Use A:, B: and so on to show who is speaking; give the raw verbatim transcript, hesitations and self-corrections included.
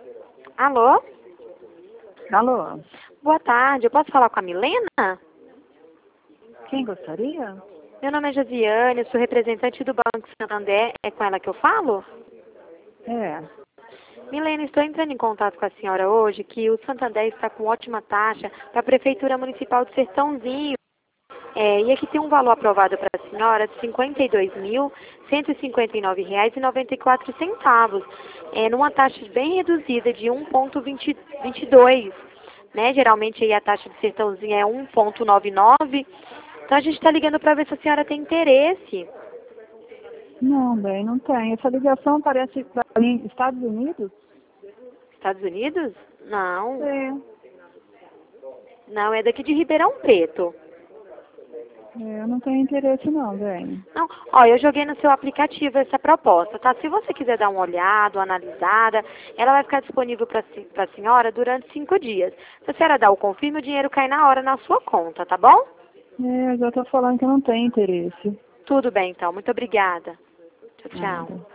A: Alô?
B: Alô?
A: Boa tarde, eu posso falar com a Milena?
B: Quem gostaria?
A: Meu nome é Josiane, eu sou representante do Banco Santander. É com ela que eu falo?
B: É.
A: Milena, estou entrando em contato com a senhora hoje que o Santander está com ótima taxa para a Prefeitura Municipal de Sertãozinho. É, e aqui tem um valor aprovado para a senhora de cinquenta e dois mil, cento e cinquenta e nove reais e noventa e quatro centavos, é, numa taxa bem reduzida de um vírgula vinte e dois, né? Geralmente aí a taxa de Sertãozinho é um vírgula noventa e nove. Então a gente está ligando para ver se a senhora tem interesse.
B: Não, bem, não tem. Essa ligação parece para mim, Estados Unidos?
A: Estados Unidos? Não.
B: É.
A: Não, é daqui de Ribeirão Preto.
B: É, eu não tenho interesse não, bem.
A: Não, ó, eu joguei no seu aplicativo essa proposta, tá? Se você quiser dar uma olhada, uma analisada, ela vai ficar disponível para a senhora durante cinco dias. Se a senhora dá o confirme, o dinheiro cai na hora na sua conta, tá bom?
B: É, eu já estou falando que eu não tenho interesse.
A: Tudo bem, então. Muito obrigada. Tchau, tchau.
B: Nada.